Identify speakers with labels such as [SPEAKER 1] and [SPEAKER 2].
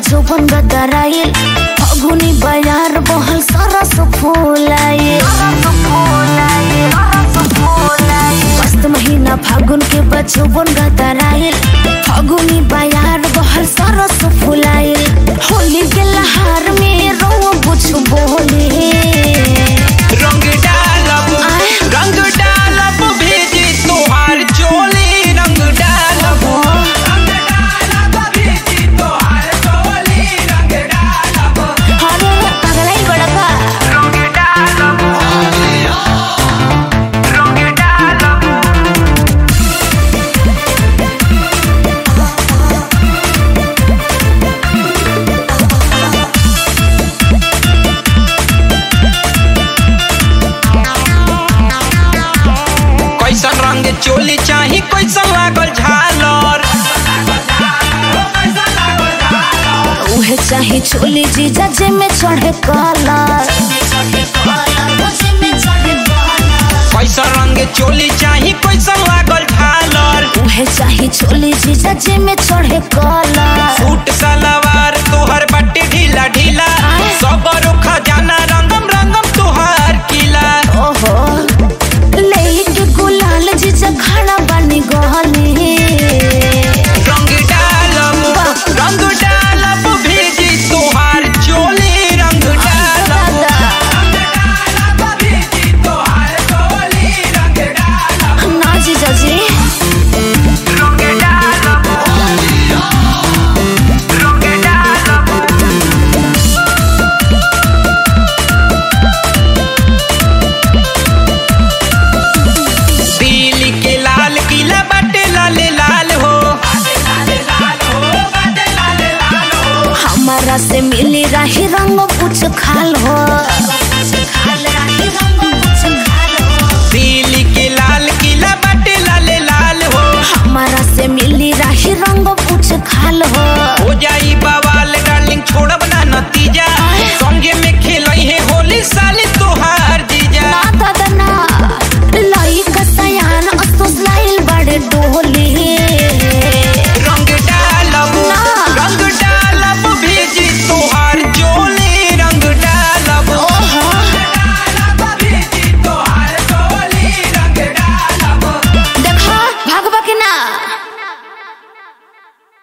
[SPEAKER 1] जोबन गदराइल फगुनी बयार बहल सरस फूलाइल मस्त महीना फागुन के बजोबन गदराइल फगुनी बयार बहल सरस फूलाइल होली के लहार में रो बुझ बोले
[SPEAKER 2] रंग डालब भेजी तोहार चोली रंग डालब भेजी तोहार चोली रंग डालब
[SPEAKER 1] अरे पगलाई बड़का
[SPEAKER 2] रंग डालब रंग डालब कैसन रंग चोली चाही कैसन लागल झालर
[SPEAKER 1] उहे चाही चोली जीजा जे में चढ़े कलर
[SPEAKER 2] कैसन रंग चोली चाही कैसन लागल झालर
[SPEAKER 1] उहे चाही चोली जीजा जे में चढ़े कलर
[SPEAKER 2] सूट सलवार तोहर बट्टी ढीला ढीला सब खजाना रंगम रंगम तोहार किला
[SPEAKER 1] ओहो लेके गुलाल जीजा खड़ा बनी गहली
[SPEAKER 2] रंग डालब भेजी तोहार चोली रंग डालब भेजी तोहार चोली रंग डालब
[SPEAKER 1] ना जीजा जी
[SPEAKER 2] रंग डालब रंग डालब दिल्ली के लाल किला बाटे लाल लाल हो
[SPEAKER 1] हमारा से मिली रही रंग कुछ खाल हो